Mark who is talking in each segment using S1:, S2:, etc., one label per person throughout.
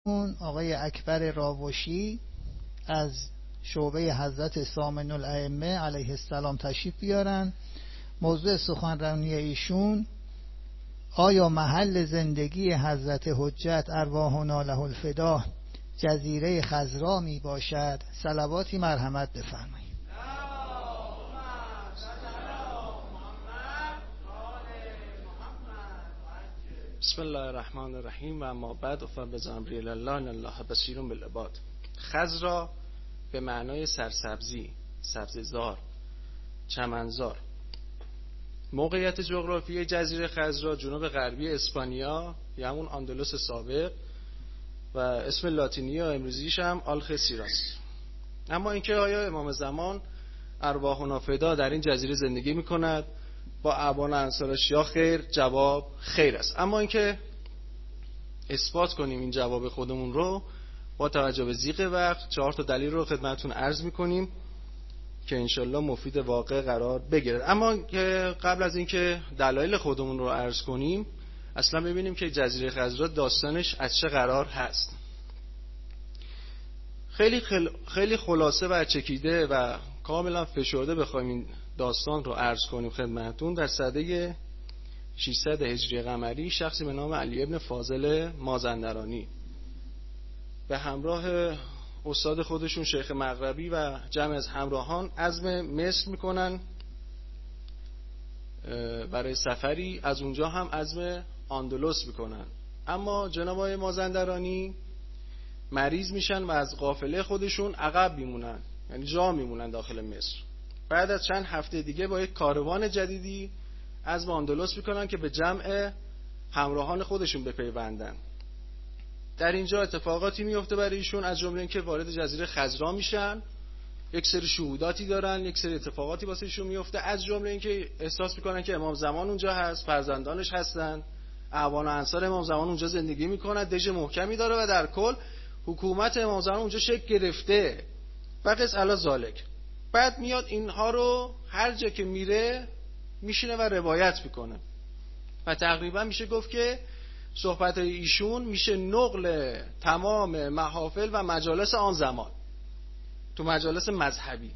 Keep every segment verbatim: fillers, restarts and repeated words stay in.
S1: آقای اکبر راوشی از شعبه حضرت سامن الائمه علیه السلام تشریف بیارن. موضوع سخنرانی ایشون آیا محل زندگی حضرت حجت ارواحنا له الفدا جزیره خضرا می باشد؟ صلواتی مرحمت بفرمایید.
S2: بسم الله الرحمن الرحیم و اما بعد فبزامری الله ان الله بصیر بالعباد. خضرا به معنای سرسبزی، سبززار، چمنزار. موقعیت جغرافیایی جزیره خضرا جنوب غربی اسپانیا یا همون اندلس سابق و اسم لاتینی یا امروزیش هم آلخسیراس. اما اینکه آیا امام زمان ارواحنا فدا در این جزیره زندگی میکند با اعوان انصارش یا خیر؟ جواب خیر است. اما اینکه اثبات کنیم این جواب خودمون رو با توجه به ضیق وقت چهار تا دلیل رو خدمتتون عرض میکنیم که انشالله مفید واقع قرار بگیرد. اما قبل از اینکه دلایل خودمون رو عرض کنیم اصلا ببینیم که جزیره خضرا داستانش از چه قرار هست. خیلی خل... خیلی خلاصه و چکیده و کاملا فشرده بخوایم این داستان رو عرض کنیم خدمتتون، در سده ششصد هجری قمری شخصی به نام علی ابن فاضل مازندرانی به همراه استاد خودشون شیخ مغربی و جمع از همراهان عزم مصر میکنن برای سفری، از اونجا هم عزم اندلس میکنن. اما جناب آقای مازندرانی مریض میشن و از قافله خودشون عقب میمونن، یعنی جا میمونن داخل مصر. بعد از چند هفته دیگه با یک کاروان جدیدی عزم اندلس میکنن که به جمع همراهان خودشون بپیوندن. در اینجا اتفاقاتی میفته برای ایشون، از جمله اینکه وارد جزیره خضرا میشن، یک سری شهوداتی دارن، یک سری اتفاقاتی واسه ایشون میفته، از جمله اینکه احساس میکنن که امام زمان اونجا هست، فرزندانش هستن، اعوان و انصار امام زمان اونجا زندگی میکنن، دژ محکمی داره و در کل حکومت امام زمان اونجا شکل گرفته و قص علی ذالک. بعد میاد اینها رو هر جا که میره میشینه و روایت میکنه و تقریبا میشه گفت که صحبت ایشون میشه نقل تمام محافل و مجالس آن زمان تو مجالس مذهبی.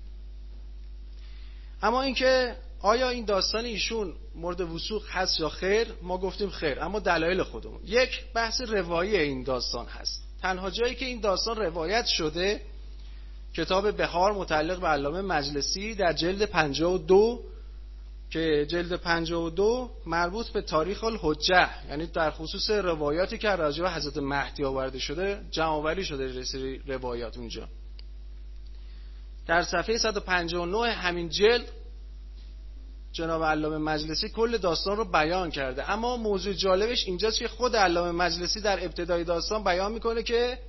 S2: اما اینکه آیا این داستان ایشون مورد وثوق هست یا خیر، ما گفتیم خیر، اما دلایل خودمون. یک، بحث روایی این داستان هست. تنها جایی که این داستان روایت شده کتاب بهار متعلق به علامه مجلسی در جلد پنجاه و دو که جلد پنجاه و دو مربوط به تاریخ الحجه، یعنی در خصوص روایاتی که راجع به حضرت مهدی آورده شده جمع‌آوری شده رسیدی روایات اونجا. در صفحه صد و پنجاه و نه همین جلد جناب علامه مجلسی کل داستان رو بیان کرده. اما موضوع جالبش اینجاست که خود علامه مجلسی در ابتدای داستان بیان میکنه که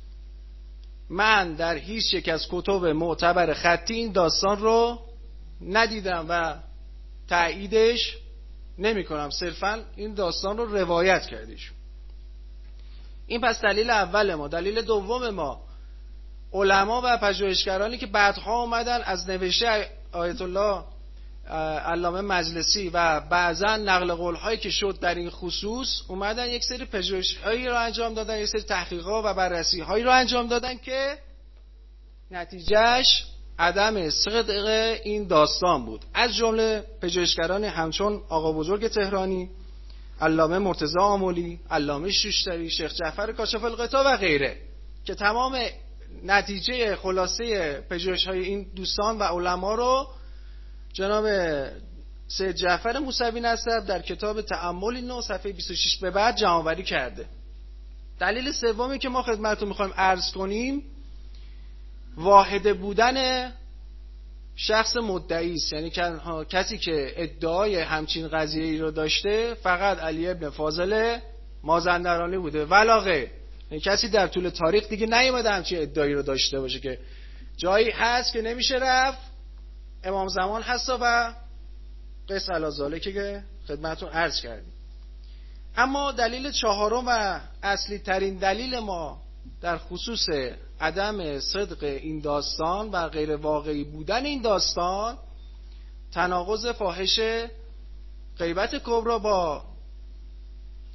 S2: من در هیچ یک از کتب معتبر خطی این داستان رو ندیدم و تاییدش نمی کنم، صرفا این داستان رو روایت کردیش. این پس دلیل اول ما. دلیل دوم ما، علما و پژوهشگرانی که بعدها اومدن از نوشته آیت الله علامه مجلسی و بعضا نقل قول هایی که شد در این خصوص اومدن یک سری پژوهش‌هایی رو انجام دادن، یک سری تحقیقات و بررسی هایی رو انجام دادن که نتیجهش عدم صدق این داستان بود. از جمله پژوهشگران همچون آقا بزرگ تهرانی، علامه مرتضی آملی، علامه شوشتری، شیخ جعفر کاشف الغطا و غیره، که تمام نتیجه خلاصه پژوهش‌های این دوستان و علما رو جناب سید جعفر موسوی نسب در کتاب تأمل نو صفحه بیست و شش به بعد جمع‌آوری کرده. دلیل سومی که ما خدمتتون می‌خوایم عرض کنیم واحد بودن شخص مدعی است، یعنی کسی که ادعای همچین قضیه‌ای رو داشته فقط علی ابن فاضل مازندرانی بوده ولا غیر. یعنی کسی در طول تاریخ دیگه نیومده همچین ادعایی رو داشته باشه که جایی هست که نمیشه رفت، امام زمان هست و قص علی ذالک که خدمتتون عرض کردیم. اما دلیل چهارم و اصلی ترین دلیل ما در خصوص عدم صدق این داستان و غیر واقعی بودن این داستان تناقض فاحش غیبت کبرا با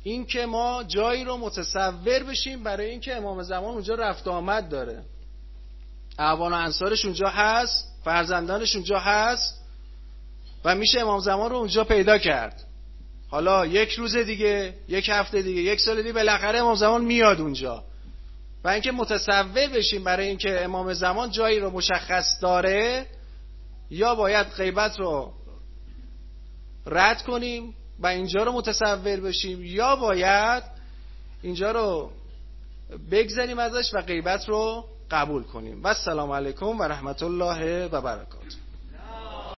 S2: این که ما جایی رو متصور بشیم برای اینکه امام زمان اونجا رفت آمد داره، اعوان و انصارش اونجا هست، فرزندانش اونجا هست و میشه امام زمان رو اونجا پیدا کرد. حالا یک روز دیگه، یک هفته دیگه، یک سال دیگه بالاخره امام زمان میاد اونجا. و اینکه متصور بشیم برای اینکه امام زمان جایی رو مشخص داره، یا باید غیبت رو رد کنیم و اینجا رو متصور بشیم، یا باید اینجا رو بگذاریم ازش و غیبت رو قبول کنیم. و السلام علیکم و رحمت الله و برکاته.